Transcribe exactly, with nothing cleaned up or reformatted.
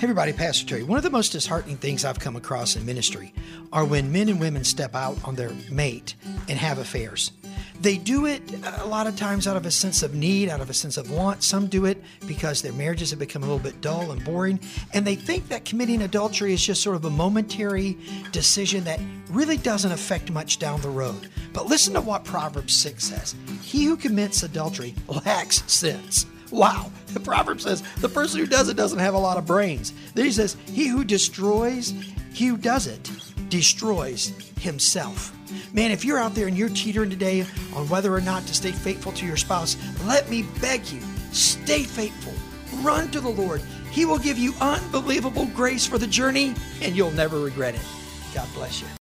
Hey everybody, Pastor Terry. One of the most disheartening things I've come across in ministry are when men and women step out on their mate and have affairs. They do it a lot of times out of a sense of need, out of a sense of want. Some do it because their marriages have become a little bit dull and boring, and they think that committing adultery is just sort of a momentary decision that really doesn't affect much down the road. But listen to what Proverbs six says. He who commits adultery lacks sense. Wow. The Proverb says the person who does it doesn't have a lot of brains. Then he says, he who destroys, he who does it, destroys himself. Man, if you're out there and you're teetering today on whether or not to stay faithful to your spouse, let me beg you, stay faithful. Run to the Lord. He will give you unbelievable grace for the journey, and you'll never regret it. God bless you.